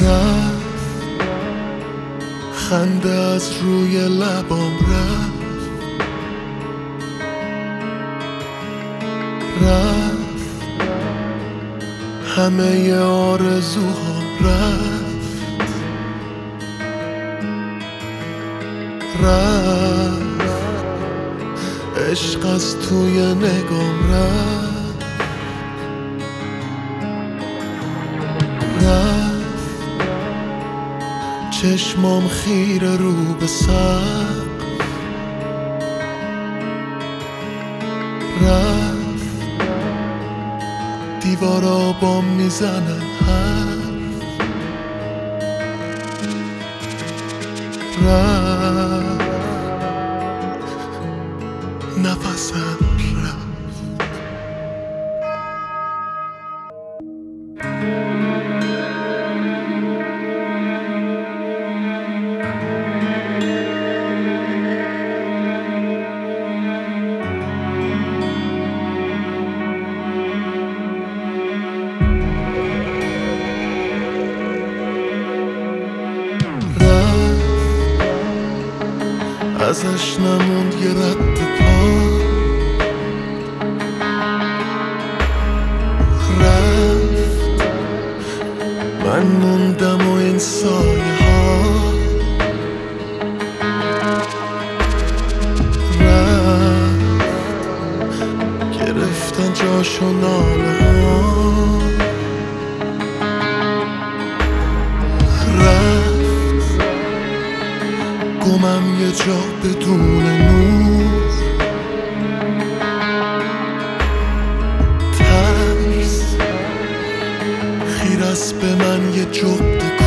رفت خنده از روی لبام رفت همه آرزوها رفت عشق از توی نگام رفت چشمام خیره رو به سقف رفت دیوارا بام میزنن رفت نفسم رفت ازش نموند یه رد پا رفت من موندم و این سایه ها رفت گرفتن جاشو ناله ها گمم یه جا بدون نور ترس خیر است به من یه جغد